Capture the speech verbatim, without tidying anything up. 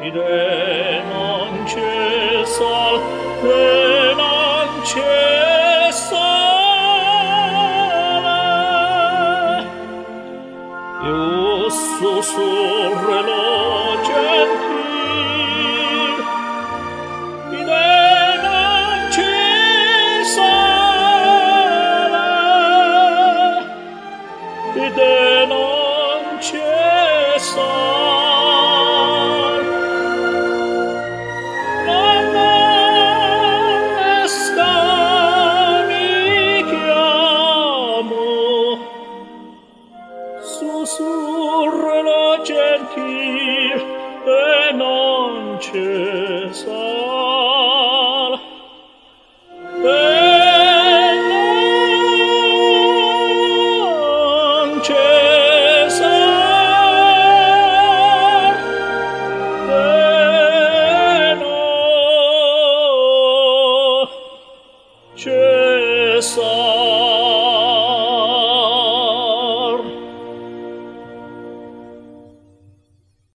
de non cessar, de non cessare. Io sussurrerò gentil, de non cessare, de non cessar. Non sta mi chiamo, sussurrerò gentil e non cessar, e non cessar, e non cessar.